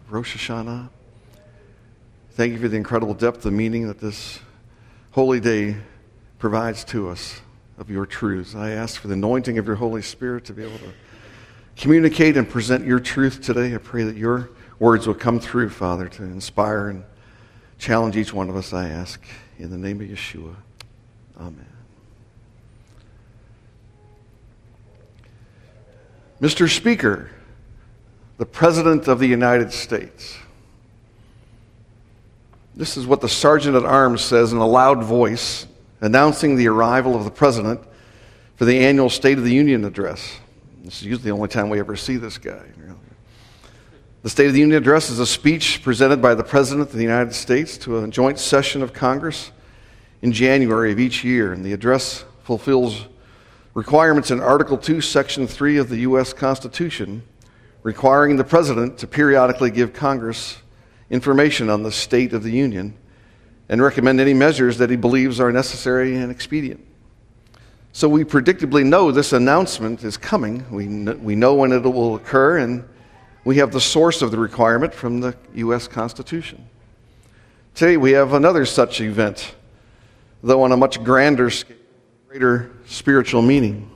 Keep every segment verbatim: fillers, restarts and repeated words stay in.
Rosh Hashanah. Thank you for the incredible depth of meaning that this holy day provides to us of your truths. I ask for the anointing of your Holy Spirit to be able to communicate and present your truth today. I pray that your words will come through, Father, to inspire and challenge each one of us, I ask. In the name of Yeshua. Amen. Mister Speaker, the President of the United States. This is what the Sergeant at Arms says in a loud voice, announcing the arrival of the President for the annual State of the Union address. This is usually the only time we ever see this guy. The State of the Union address is a speech presented by the President of the United States to a joint session of Congress in January of each year, and the address fulfills requirements in Article two, Section three of the U S Constitution, requiring the President to periodically give Congress information on the state of the Union and recommend any measures that he believes are necessary and expedient. So we predictably know this announcement is coming. We know, we know when it will occur, and we have the source of the requirement from the U S Constitution. Today we have another such event, though on a much grander scale, greater spiritual meaning.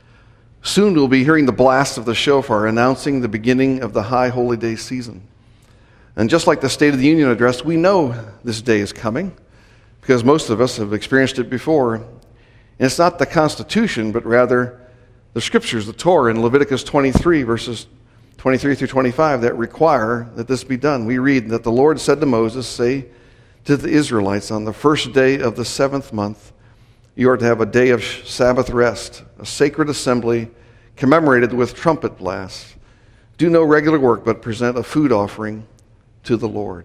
Soon we'll be hearing the blast of the shofar announcing the beginning of the High Holy Day season. And just like the State of the Union address, we know this day is coming because most of us have experienced it before. And it's not the Constitution, but rather the Scriptures, the Torah in Leviticus twenty-three, verses twenty-three through twenty-five, that require that this be done. We read that the Lord said to Moses, "Say to the Israelites, on the first day of the seventh month, you are to have a day of Sabbath rest, a sacred assembly commemorated with trumpet blasts. Do no regular work, but present a food offering to the Lord."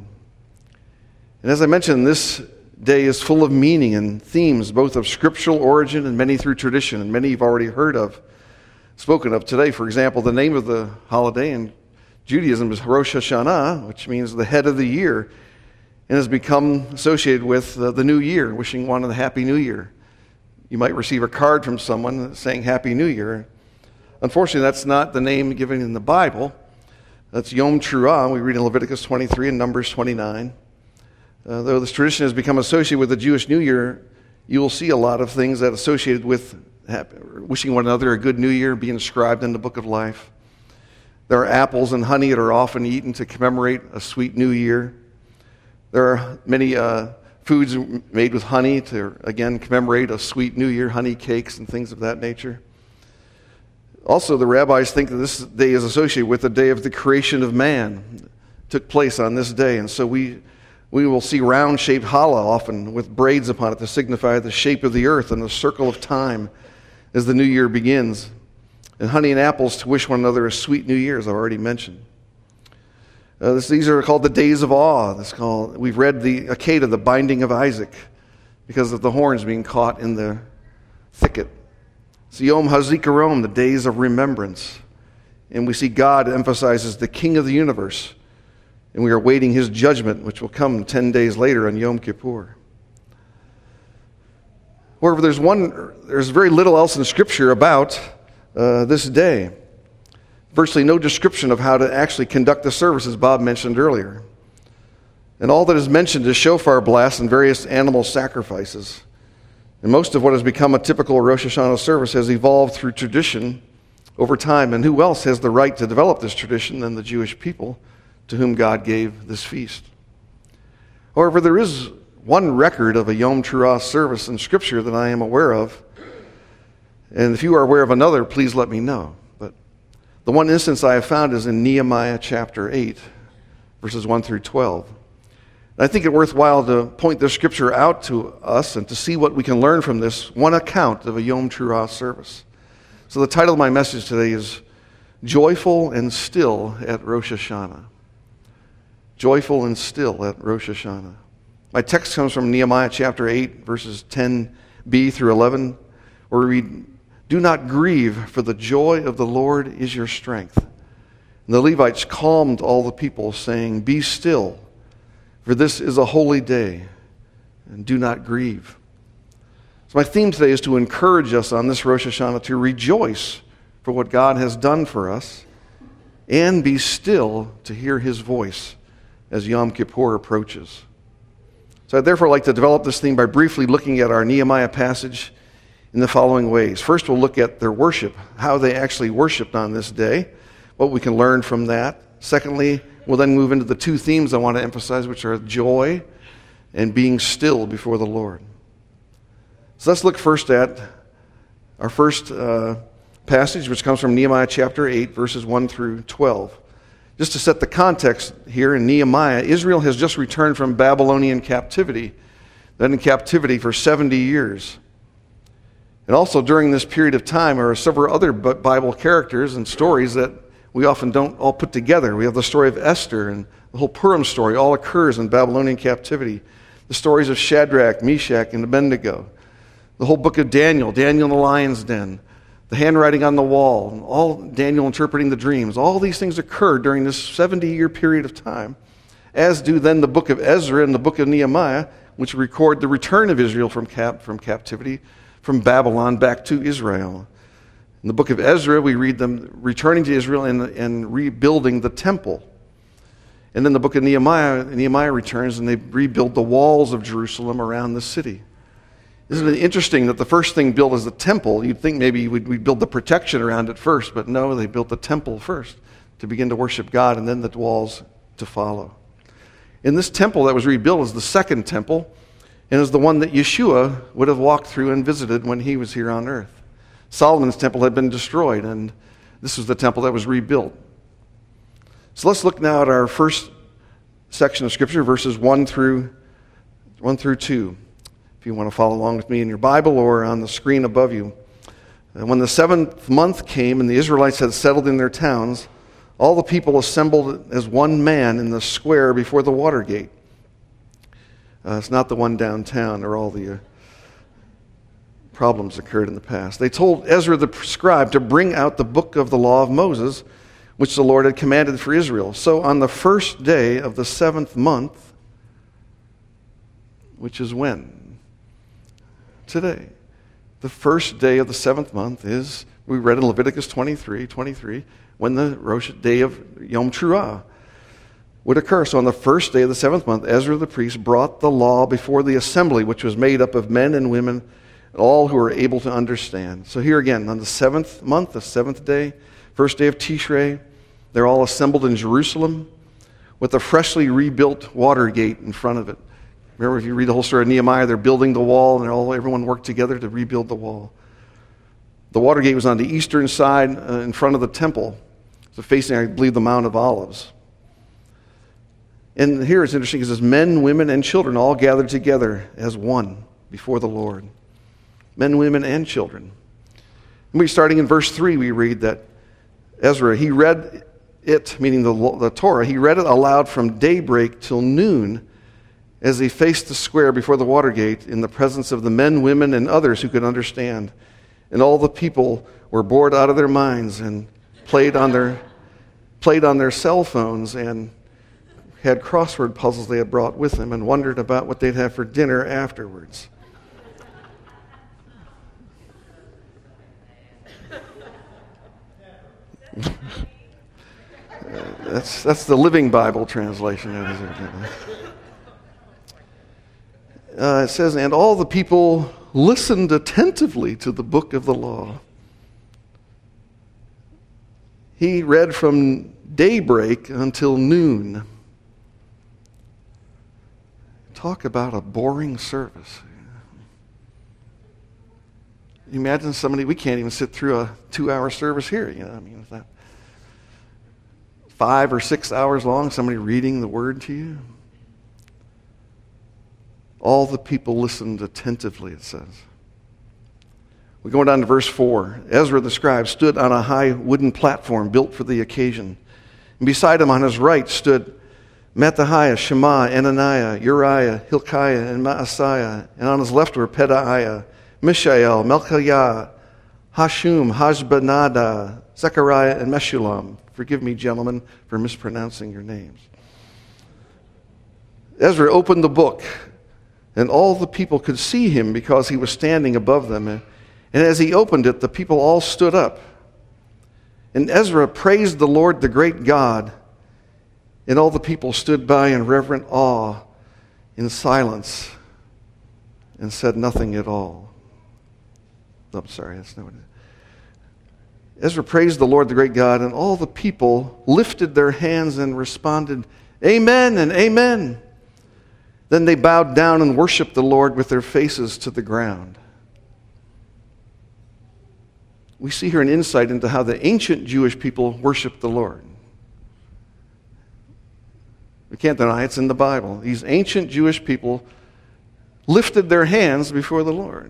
And as I mentioned, this day is full of meaning and themes, both of scriptural origin and many through tradition, and many you've already heard of, spoken of today. For example, the name of the holiday in Judaism is Rosh Hashanah, which means the head of the year, and has become associated with uh, the new year, wishing one a happy new year. You might receive a card from someone saying Happy New Year. Unfortunately, that's not the name given in the Bible. That's Yom Teruah. We read in Leviticus twenty-three and Numbers twenty-nine. Uh, though this tradition has become associated with the Jewish New Year, you will see a lot of things that associated with happy, wishing one another a good New Year being inscribed in the Book of Life. There are apples and honey that are often eaten to commemorate a sweet New Year. There are many uh, foods made with honey to, again, commemorate a sweet New Year, honey cakes and things of that nature. Also, the rabbis think that this day is associated with the day of the creation of man. It took place on this day, and so we we will see round-shaped challah often with braids upon it to signify the shape of the earth and the circle of time as the new year begins. And honey and apples to wish one another a sweet New Year, as I've already mentioned. Uh, this, these are called the days of awe. This called, we've read the Akedah, the binding of Isaac, because of the horns being caught in the thicket. It's Yom HaZikaron, the days of remembrance. And we see God emphasizes the King of the universe, and we are awaiting his judgment, which will come ten days later on Yom Kippur. However, there's one, there's very little else in Scripture about uh, this day. Virtually no description of how to actually conduct the service, as Bob mentioned earlier. And all that is mentioned is shofar blasts and various animal sacrifices. And most of what has become a typical Rosh Hashanah service has evolved through tradition over time. And who else has the right to develop this tradition than the Jewish people to whom God gave this feast? However, there is one record of a Yom Teruah service in Scripture that I am aware of. And if you are aware of another, please let me know. But the one instance I have found is in Nehemiah chapter eight, verses one through twelve. And I think it worthwhile to point this Scripture out to us and to see what we can learn from this one account of a Yom Teruah service. So the title of my message today is Joyful and Still at Rosh Hashanah. Joyful and Still at Rosh Hashanah. My text comes from Nehemiah chapter eight, verses ten b through eleven, where we read, "Do not grieve, for the joy of the Lord is your strength." And the Levites calmed all the people, saying, "Be still, for this is a holy day, and do not grieve." So my theme today is to encourage us on this Rosh Hashanah to rejoice for what God has done for us and be still to hear his voice as Yom Kippur approaches. So I'd therefore like to develop this theme by briefly looking at our Nehemiah passage in the following ways. First, we'll look at their worship, how they actually worshiped on this day, what we can learn from that. Secondly, we'll then move into the two themes I want to emphasize, which are joy and being still before the Lord. So let's look first at our first uh, passage, which comes from Nehemiah chapter eight, verses one through twelve. Just to set the context here in Nehemiah, Israel has just returned from Babylonian captivity, been in captivity for seventy years. And also during this period of time are several other Bible characters and stories that we often don't all put together. We have the story of Esther, and the whole Purim story all occurs in Babylonian captivity. The stories of Shadrach, Meshach, and Abednego. The whole book of Daniel, Daniel in the lion's den. The handwriting on the wall, and all Daniel interpreting the dreams. All these things occur during this seventy-year period of time, as do then the book of Ezra and the book of Nehemiah, which record the return of Israel from cap- from captivity, from Babylon back to Israel. In the book of Ezra, we read them returning to Israel and, and rebuilding the temple. And then the book of Nehemiah, Nehemiah returns and they rebuild the walls of Jerusalem around the city. Isn't it interesting that the first thing built is the temple? You'd think maybe we'd, we'd build the protection around it first, but no, they built the temple first to begin to worship God, and then the walls to follow. And this temple that was rebuilt is the second temple, and is the one that Yeshua would have walked through and visited when he was here on earth. Solomon's temple had been destroyed, and this was the temple that was rebuilt. So let's look now at our first section of Scripture, verses one through one through two. If you want to follow along with me in your Bible or on the screen above you. And when the seventh month came and the Israelites had settled in their towns, all the people assembled as one man in the square before the water gate. Uh, it's not the one downtown where all the uh, problems occurred in the past. They told Ezra the scribe to bring out the book of the law of Moses, which the Lord had commanded for Israel. So on the first day of the seventh month, which is when? Today. The first day of the seventh month is, we read in Leviticus twenty-three, twenty-three, when the Rosh day of Yom Teruah would occur. So on the first day of the seventh month, Ezra the priest brought the law before the assembly, which was made up of men and women, all who were able to understand. So here again, on the seventh month, the seventh day, first day of Tishrei, they're all assembled in Jerusalem with a freshly rebuilt water gate in front of it. Remember, if you read the whole story of Nehemiah, they're building the wall, and they're all everyone worked together to rebuild the wall. The water gate was on the eastern side uh, in front of the temple, so facing, I believe, the Mount of Olives. And here it's interesting because men, women, and children all gathered together as one before the Lord. Men, women, and children. And we starting in verse three, we read that Ezra, he read it, meaning the, the Torah, he read it aloud from daybreak till noon, as they faced the square before the water gate in the presence of the men, women, and others who could understand. And all the people were bored out of their minds and played on their played on their cell phones and had crossword puzzles they had brought with them and wondered about what they'd have for dinner afterwards. uh, that's that's the Living Bible translation. Uh, it says, and all the people listened attentively to the book of the law. He read from daybreak until noon. Talk about a boring service. You imagine somebody, we can't even sit through a two-hour service here. You know, I mean, is that five or six hours long, somebody reading the word to you? All the people listened attentively, it says. We're going down to verse four. Ezra the scribe stood on a high wooden platform built for the occasion. And beside him on his right stood Mattithiah, Shema, Ananiah, Uriah, Hilkiah, and Maaseiah. And on his left were Pedaiah, Mishael, Melchiah, Hashum, Hashbaddanah, Zechariah, and Meshullam. Forgive me, gentlemen, for mispronouncing your names. Ezra opened the book, and all the people could see him because he was standing above them. And as he opened it, the people all stood up. And Ezra praised the Lord, the great God, and all the people stood by in reverent awe, in silence, and said nothing at all. Oh, I'm sorry, that's not what it is. Ezra praised the Lord, the great God, and all the people lifted their hands and responded, Amen and Amen. Then they bowed down and worshiped the Lord with their faces to the ground. We see here an insight into how the ancient Jewish people worshiped the Lord. We can't deny it's in the Bible. These ancient Jewish people lifted their hands before the Lord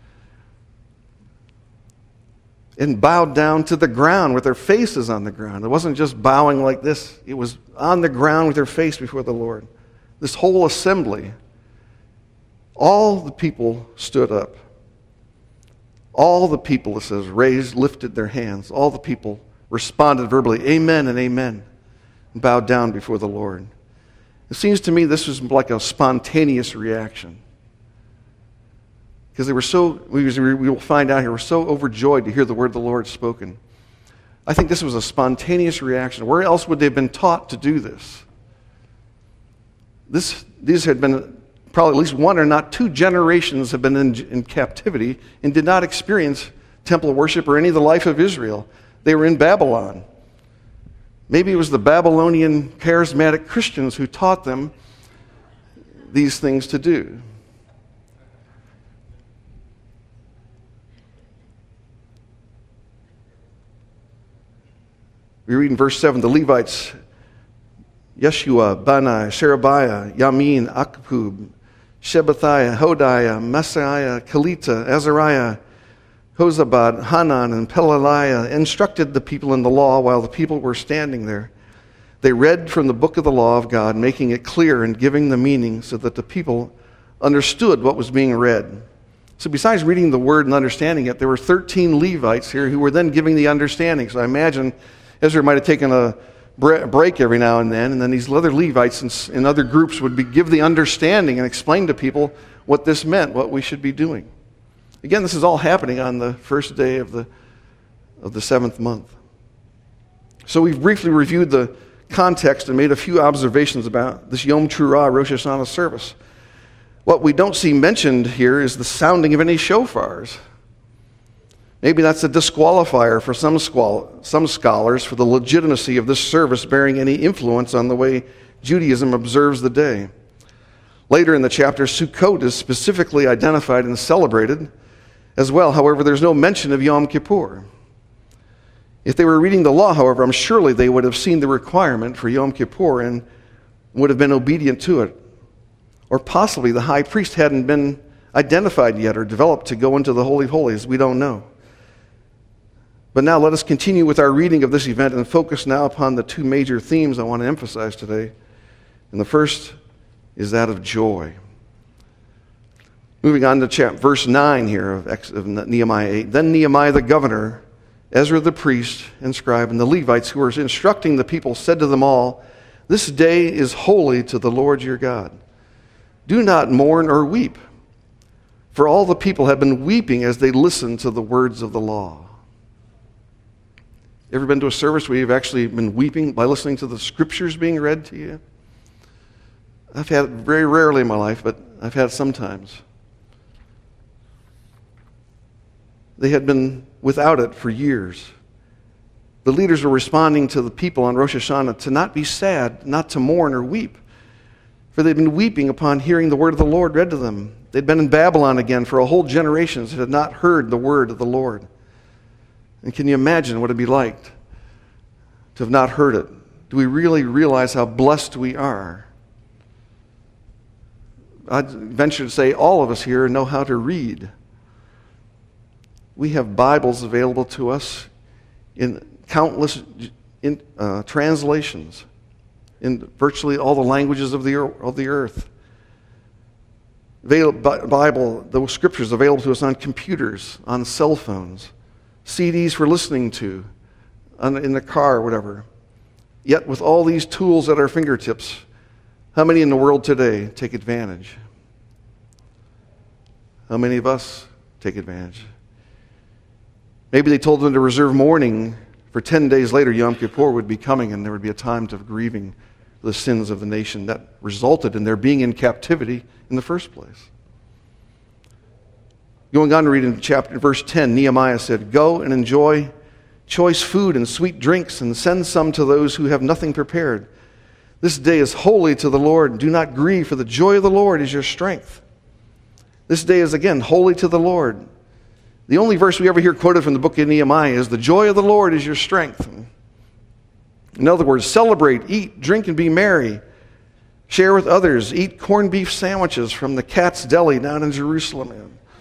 and bowed down to the ground with their faces on the ground. It wasn't just bowing like this. It was on the ground with their face before the Lord. This whole assembly, all the people stood up. All the people, it says, raised, lifted their hands. All the people responded verbally, Amen and Amen, and bowed down before the Lord. It seems to me this was like a spontaneous reaction. Because they were so, we will find out here, we're so overjoyed to hear the word of the Lord spoken. I think this was a spontaneous reaction. Where else would they have been taught to do this? This, these had been probably at least one or not two generations have been in, in captivity and did not experience temple worship or any of the life of Israel. They were in Babylon. Maybe it was the Babylonian charismatic Christians who taught them these things to do. We read in verse seven, the Levites, Yeshua, Bani, Sherebiah, Yamin, Akpub, Shebathiah, Hodiah, Messiah, Kelita, Azariah, Hozabad, Hanan, and Pelaliah instructed the people in the law while the people were standing there. They read from the book of the law of God, making it clear and giving the meaning so that the people understood what was being read. So besides reading the word and understanding it, there were thirteen Levites here who were then giving the understanding. So I imagine Ezra might have taken a break every now and then, and then these other Levites and, and other groups would be, give the understanding and explain to people what this meant, what we should be doing. Again, this is all happening on the first day of the of the seventh month. So we've briefly reviewed the context and made a few observations about this Yom Teruah Rosh Hashanah service. What we don't see mentioned here is the sounding of any shofars. Maybe that's a disqualifier for some, squal- some scholars for the legitimacy of this service bearing any influence on the way Judaism observes the day. Later in the chapter, Sukkot is specifically identified and celebrated as well. However, there's no mention of Yom Kippur. If they were reading the law, however, I'm surely they would have seen the requirement for Yom Kippur and would have been obedient to it. Or possibly the high priest hadn't been identified yet or developed to go into the Holy of Holies. We don't know. But now let us continue with our reading of this event and focus now upon the two major themes I want to emphasize today. And the first is that of joy. Moving on to chapter, verse nine here of, of Nehemiah eight. Then Nehemiah the governor, Ezra the priest and scribe, and the Levites who were instructing the people said to them all, "This day is holy to the Lord your God. Do not mourn or weep." For all the people had been weeping as they listened to the words of the law. Ever been to a service where you've actually been weeping by listening to the scriptures being read to you? I've had it very rarely in my life, but I've had it sometimes. They had been without it for years. The leaders were responding to the people on Rosh Hashanah to not be sad, not to mourn or weep, for they'd been weeping upon hearing the word of the Lord read to them. They'd been in Babylon again for a whole generation that had not heard the word of the Lord. And can you imagine what it'd be like to have not heard it? Do we really realize how blessed we are? I'd venture to say all of us here know how to read. We have Bibles available to us in countless in, uh, translations in virtually all the languages of the, of the earth. Bible, the scriptures available to us on computers, on cell phones, C Ds for listening to, on, in the car or whatever. Yet with all these tools at our fingertips, how many in the world today take advantage? How many of us take advantage? Maybe they told them to reserve mourning For ten days later, Yom Kippur would be coming, and there would be a time of grieving the sins of the nation that resulted in their being in captivity in the first place. Going on to read in chapter verse ten, Nehemiah said, "Go and enjoy choice food and sweet drinks, and send some to those who have nothing prepared. This day is holy to the Lord. Do not grieve, for the joy of the Lord is your strength." This day is, again, holy to the Lord. The only verse we ever hear quoted from the book of Nehemiah is, "The joy of the Lord is your strength." In other words, celebrate, eat, drink, and be merry. Share with others. Eat corned beef sandwiches from the Cat's Deli down in Jerusalem.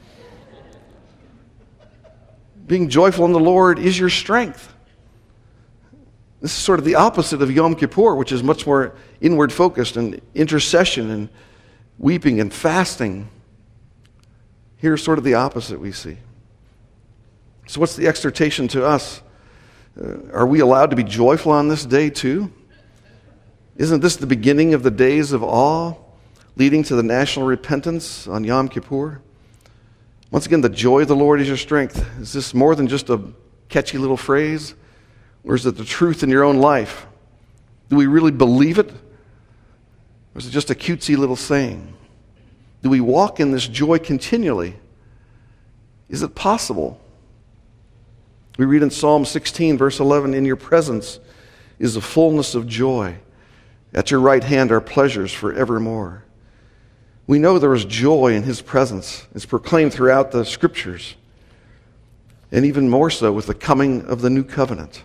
Being joyful in the Lord is your strength. This is sort of the opposite of Yom Kippur, which is much more inward focused and intercession and weeping and fasting. Here's sort of the opposite we see. So what's the exhortation to us? Uh, are we allowed to be joyful on this day too? Isn't this the beginning of the days of awe, leading to the national repentance on Yom Kippur? Once again, the joy of the Lord is your strength. Is this more than just a catchy little phrase? Or is it the truth in your own life? Do we really believe it? Or is it just a cutesy little saying? Do we walk in this joy continually? Is it possible? We read in Psalm sixteen, verse eleven, "In your presence is the fullness of joy. At your right hand are pleasures forevermore." We know there is joy in his presence. It's proclaimed throughout the scriptures. And even more so with the coming of the new covenant.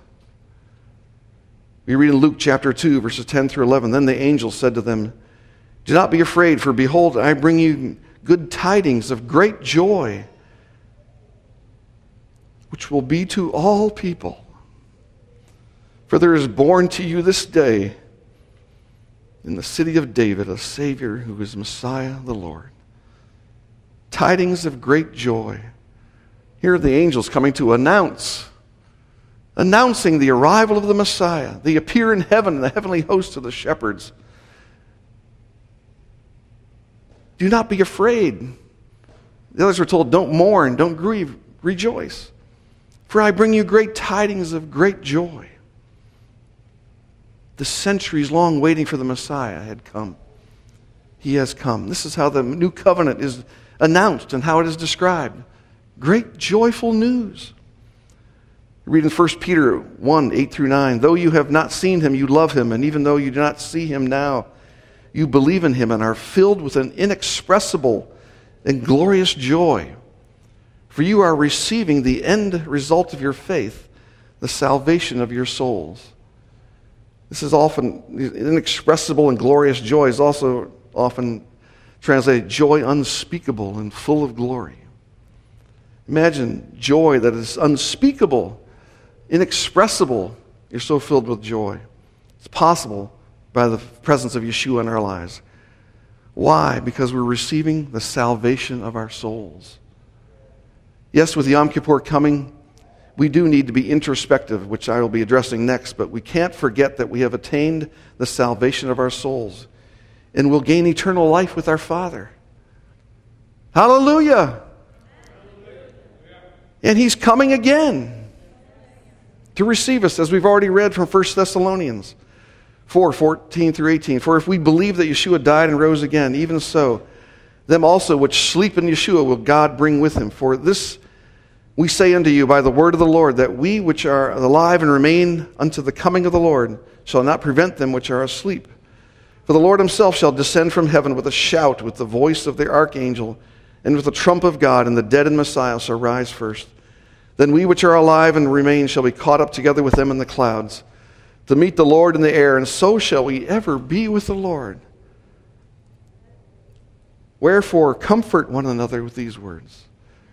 We read in Luke chapter two, verses ten through eleven, "Then the angel said to them, 'Do not be afraid, for behold, I bring you good tidings of great joy, which will be to all people. For there is born to you this day in the city of David a Savior who is Messiah the Lord.'" Tidings of great joy. Here are the angels coming to announce, announcing the arrival of the Messiah. They appear in heaven, the heavenly host of the shepherds. Do not be afraid. The others were told, don't mourn, don't grieve, rejoice. For I bring you great tidings of great joy. The centuries long waiting for the Messiah had come. He has come. This is how the new covenant is announced and how it is described. Great joyful news. Read in First Peter one, eight through nine. "Though you have not seen him, you love him. And even though you do not see him now, you believe in him and are filled with an inexpressible and glorious joy. For you are receiving the end result of your faith, the salvation of your souls." This is often, inexpressible and glorious joy is also often translated joy unspeakable and full of glory. Imagine joy that is unspeakable, inexpressible. You're so filled with joy. It's possible by the presence of Yeshua in our lives. Why? Because we're receiving the salvation of our souls. Yes, with Yom Kippur coming, we do need to be introspective, which I will be addressing next, but we can't forget that we have attained the salvation of our souls and will gain eternal life with our Father. Hallelujah! And he's coming again to receive us, as we've already read from First Thessalonians four, fourteen through eighteen. "For if we believe that Yeshua died and rose again, even so, them also which sleep in Yeshua will God bring with him. For this we say unto you by the word of the Lord, that we which are alive and remain unto the coming of the Lord shall not prevent them which are asleep. For the Lord himself shall descend from heaven with a shout, with the voice of the archangel, and with the trump of God, and the dead in Messiah shall rise first. Then we which are alive and remain shall be caught up together with them in the clouds, to meet the Lord in the air, and so shall we ever be with the Lord. Wherefore, comfort one another with these words."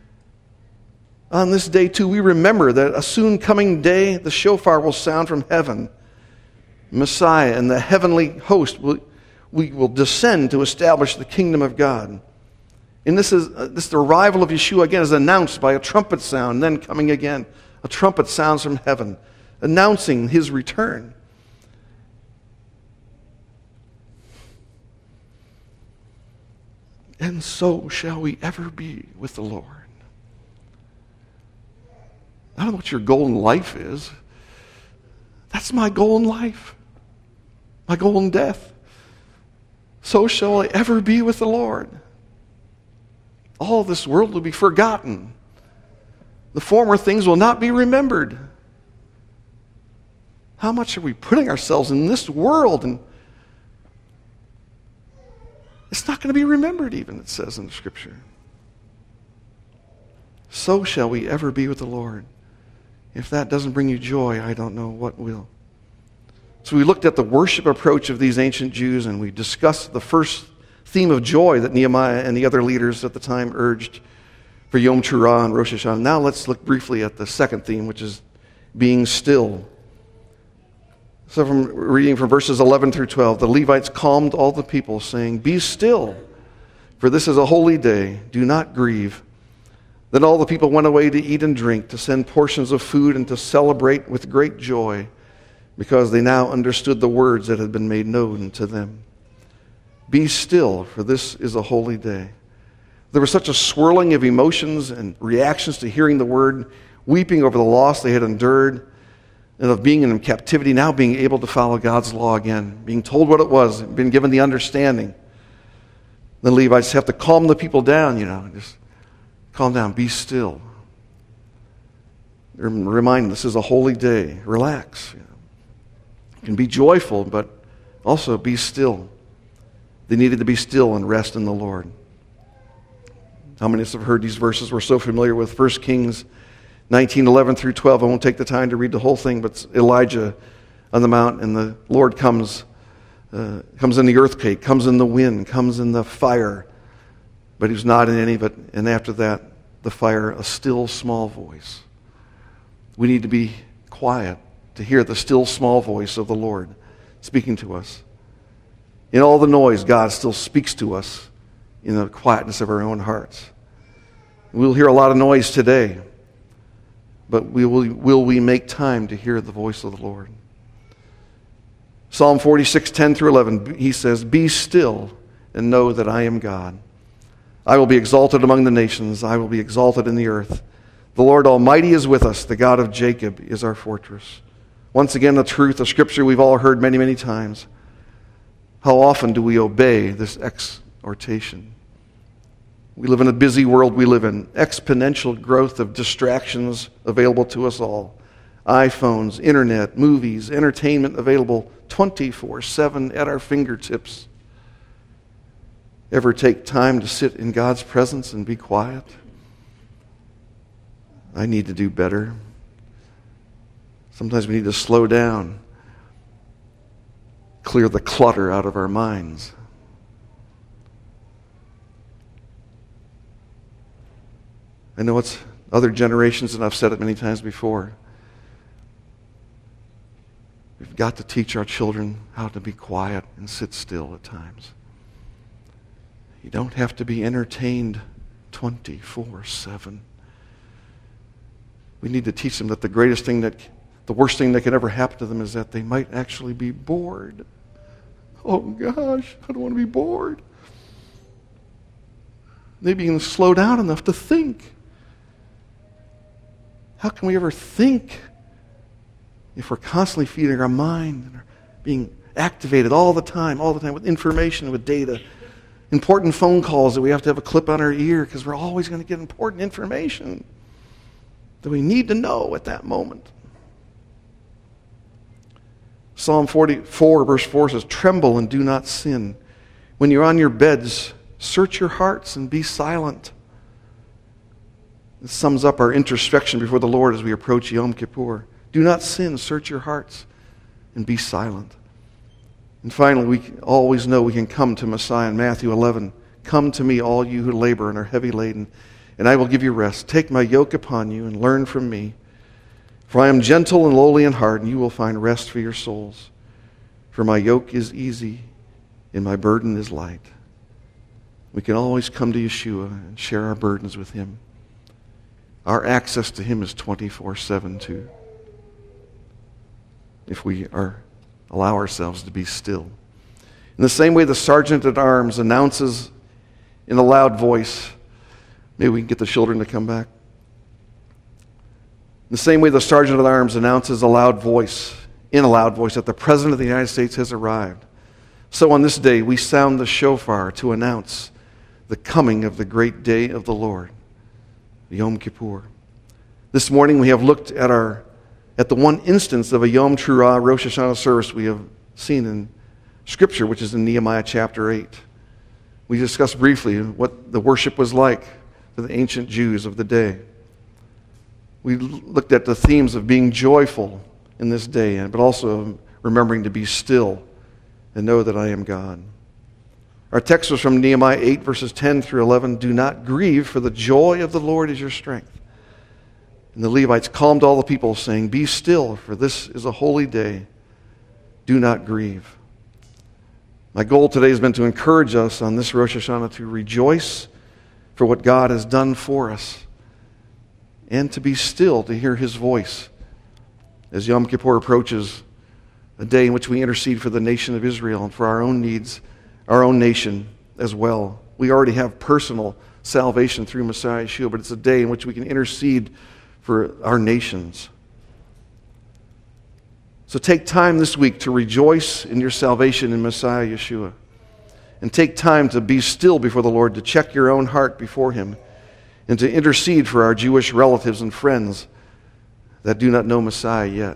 On this day, too, we remember that a soon coming day, the shofar will sound from heaven. Messiah and the heavenly host will, we will descend to establish the kingdom of God. And this is uh, this the arrival of Yeshua again is announced by a trumpet sound, then coming again. A trumpet sounds from heaven, announcing his return. And so shall we ever be with the Lord. I don't know what your goal in life is. That's my goal in life, my goal in death. So shall I ever be with the Lord. All this world will be forgotten. The former things will not be remembered. How much are we putting ourselves in this world? And it's not going to be remembered even, it says in the Scripture. So shall we ever be with the Lord. If that doesn't bring you joy, I don't know what will. So we looked at the worship approach of these ancient Jews, and we discussed the first theme of joy that Nehemiah and the other leaders at the time urged for Yom Teruah and Rosh Hashanah. Now let's look briefly at the second theme, which is being still. So from reading from verses eleven through twelve, the Levites calmed all the people, saying, "Be still, for this is a holy day. Do not grieve." Then all the people went away to eat and drink, to send portions of food, and to celebrate with great joy, because they now understood the words that had been made known to them. Be still, for this is a holy day. There was such a swirling of emotions and reactions to hearing the word, weeping over the loss they had endured, and of being in captivity, now being able to follow God's law again, being told what it was, being given the understanding. The Levites have to calm the people down, you know, just calm down, be still. Remind them this is a holy day. Relax. You know. You can be joyful, but also be still. They needed to be still and rest in the Lord. How many of us have heard these verses? We're so familiar with First Kings nineteen, eleven through twelve. I won't take the time to read the whole thing, but it's Elijah on the mount, and the Lord comes, uh, comes in the earthquake, comes in the wind, comes in the fire, but he was not in any of it. And after that, the fire, a still small voice. We need to be quiet to hear the still small voice of the Lord speaking to us. In all the noise, God still speaks to us in the quietness of our own hearts. We'll hear a lot of noise today, but we will, will we make time to hear the voice of the Lord? Psalm forty-six, ten through eleven, he says, "Be still and know that I am God. I will be exalted among the nations. I will be exalted in the earth. The Lord Almighty is with us. The God of Jacob is our fortress." Once again, the truth of Scripture we've all heard many, many times. How often do we obey this exhortation? We live in a busy world. We live in exponential growth of distractions available to us all. iPhones, internet, movies, entertainment available twenty-four seven at our fingertips. Ever take time to sit in God's presence and be quiet? I need to do better. Sometimes we need to slow down, clear the clutter out of our minds. I know it's other generations, and I've said it many times before. We've got to teach our children how to be quiet and sit still at times. You don't have to be entertained twenty-four seven. We need to teach them that the greatest thing that, the worst thing that could ever happen to them is that they might actually be bored. Oh gosh, I don't want to be bored. Maybe you can slow down enough to think. How can we ever think if we're constantly feeding our mind and are being activated all the time, all the time with information, with data, important phone calls that we have to have a clip on our ear because we're always going to get important information that we need to know at that moment. Psalm forty-four, verse four says, "Tremble and do not sin. When you're on your beds, search your hearts and be silent." This sums up our introspection before the Lord as we approach Yom Kippur. Do not sin, search your hearts, and be silent. And finally, we always know we can come to Messiah in Matthew eleven. "Come to me, all you who labor and are heavy laden, and I will give you rest. Take my yoke upon you and learn from me. For I am gentle and lowly in heart, and you will find rest for your souls. For my yoke is easy and my burden is light." We can always come to Yeshua and share our burdens with him. Our access to him is twenty-four seven too, if we are allow ourselves to be still. In the same way the sergeant at arms announces in a loud voice, maybe we can get the children to come back. In the same way the sergeant at arms announces a loud voice in a loud voice that the President of the United States has arrived. So on this day, we sound the shofar to announce the coming of the great day of the Lord, Yom Kippur. This morning we have looked at our at the one instance of a Yom Teruah Rosh Hashanah service we have seen in Scripture, which is in Nehemiah chapter eight. We discussed briefly what the worship was like for the ancient Jews of the day. We looked at the themes of being joyful in this day, but also remembering to be still and know that I am God. Our text was from Nehemiah eight, verses ten through eleven. Do not grieve, for the joy of the Lord is your strength. And the Levites calmed all the people, saying, be still, for this is a holy day. Do not grieve. My goal today has been to encourage us on this Rosh Hashanah to rejoice for what God has done for us and to be still to hear His voice as Yom Kippur approaches, a day in which we intercede for the nation of Israel and for our own needs, our own nation as well. We already have personal salvation through Messiah Yeshua, but it's a day in which we can intercede for our nations. So take time this week to rejoice in your salvation in Messiah Yeshua. And take time to be still before the Lord, to check your own heart before Him, and to intercede for our Jewish relatives and friends that do not know Messiah yet.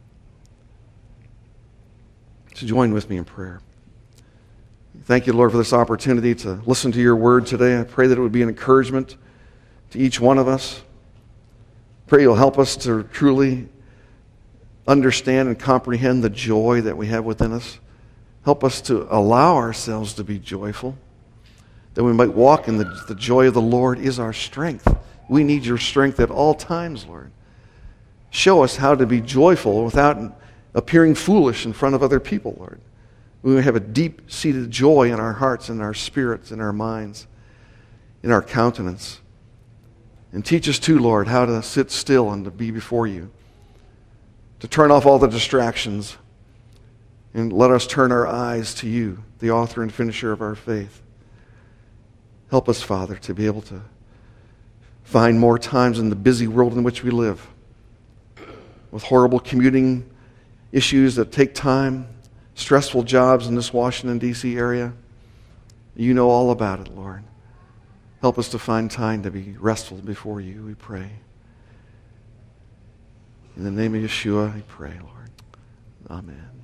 So join with me in prayer. Thank you, Lord, for this opportunity to listen to your word today. I pray that it would be an encouragement to each one of us. Pray you'll help us to truly understand and comprehend the joy that we have within us. Help us to allow ourselves to be joyful, that we might walk in the, the joy of the Lord is our strength. We need your strength at all times, Lord. Show us how to be joyful without appearing foolish in front of other people, Lord. We may have a deep-seated joy in our hearts, in our spirits, in our minds, in our countenance. And teach us too, Lord, how to sit still and to be before you, to turn off all the distractions, and let us turn our eyes to you, the author and finisher of our faith. Help us, Father, to be able to find more times in the busy world in which we live, with horrible commuting issues that take time, stressful jobs in this Washington, D C area. You know all about it, Lord. Help us to find time to be restful before you, we pray. In the name of Yeshua, I pray, Lord. Amen.